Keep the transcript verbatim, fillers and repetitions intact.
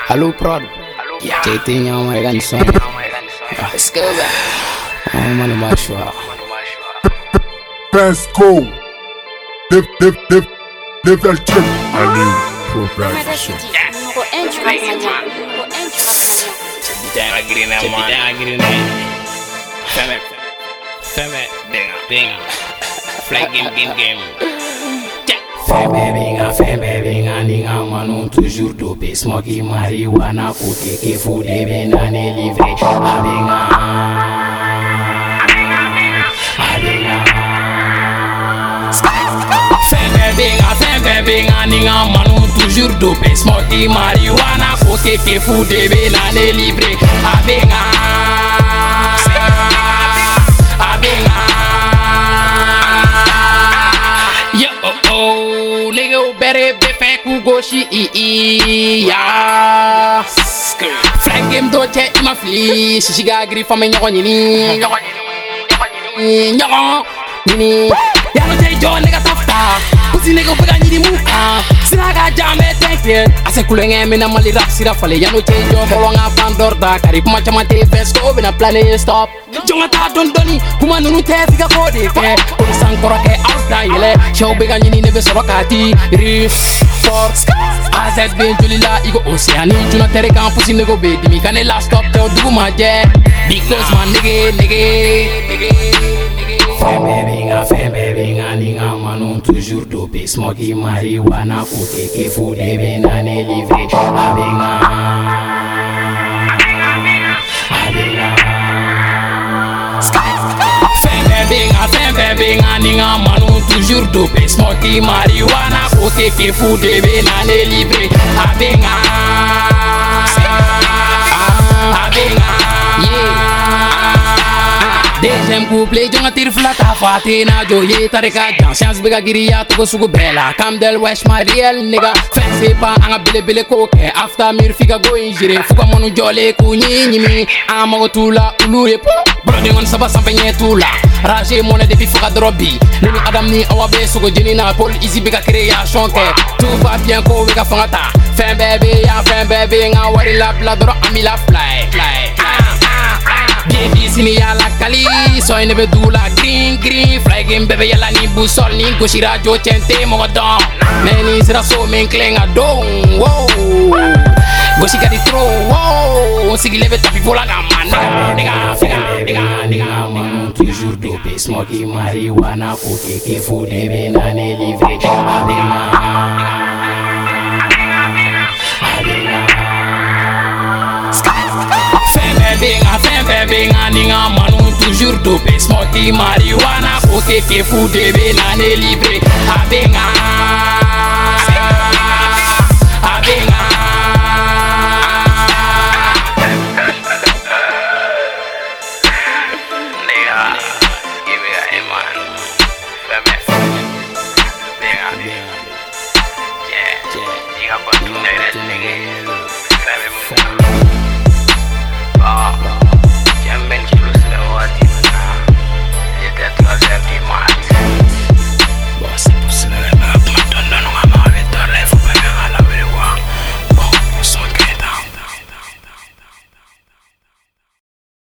Allo prod. J T nyama ya kan son. Let's go back. Oh man, my choix. Pesco. Dev dev dev level check. Ali pro production. Numéro un du Rap Mania. Numéro un du Rap Mania. Bidang agree na man. Bidang agree na. Femme. Femme. Benga. Benga. Fly game game game. Femme benga, femme benga, ninga manon toujours dopé, smoky marijuana, côté qui fout des bananes livrés. A benga, a benga. Femme benga, femme benga, ninga manon toujours dopé, smoky marijuana, côté qui fout des bananes livrés. A benga, a benga. Yo oh oh, nigga better be fake who go she e e ya. Flag game do che ima fli, she got grip for me nyoko nini. Nyoko nini. Ya no che jo nigga tafta. Pussy nigga pega ni di muka. Sina ga jame tenke. Ase kulenge me na mali rap sira fale. Ya no che jo bolonga pandor da kari kuma chama te fesco be na plane stop. Jonga ta don doni kuma nunu te figa ko de fe. Ko san koroke out da yele. Show be ga ni ne be sorokati. Riff force. Azet ben julila igo oceani juna tere kan pussy nigga be di mi kan last stop te dugu ma je. Because man nigga nigga nigga. Femme benga, femme benga, ninga manon toujours dopé, smoky marijuana, côté qui fout des bananes livrés. A benga, a benga. Femme benga, femme benga, ninga manon toujours dopé, smoky marijuana, côté qui fout des bananes livrés. A benga, a benga, yeah. Deuxième couplet, jonga tir flata fate na joye tareka jan chance bega giriya to sugu bela Camdel wesh my real nigga fancy pa anga bele bele koke after mir figa go injire fuka monu jole ku nyinyi mi ama tula ulure po brodi ngon saba sampenye tula rage mona depuis fuka drobi nini adam ni awabe sugu jini na pol easy bega création ke tout va bien ko bega fangata fin bébé ya fin bébé nga wari la bla dro ami la fly fly baby sini ya la kali so ine be dula green green fly game bebe ya la ni busol ni goshi radio chente mo don meni sira so men klenga don wow goshi gadi tro wow sigi lebe tapi vola ga man nigga nigga nigga man toujours dopé smoky marijuana côté qui fout des bananes livrés a benga a benga. Benga, femme benga, ninga manon toujours dopé, smoky marijuana, côté qui fout des bananes livrés. A benga.